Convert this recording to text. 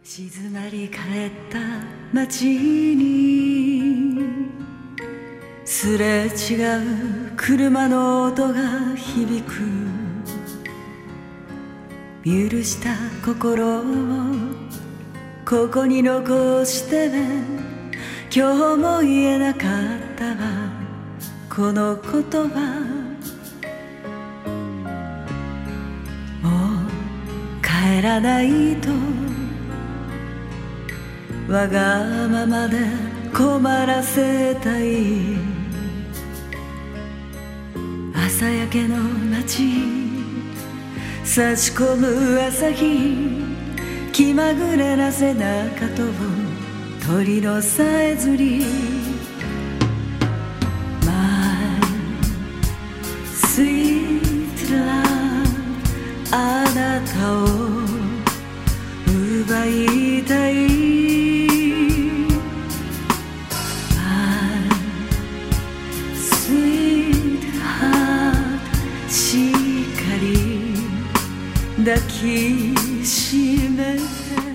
静まり返った街にすれ違う車の音が響く。許した心をここに残してね。今日も言えなかったわこの言葉。もう帰らないとわがままで困らせたい。朝焼けの街差し込む朝日、気まぐれな背中と鳥のさえずり。 My sweet love あなたを奪いたい。しっかり抱きしめて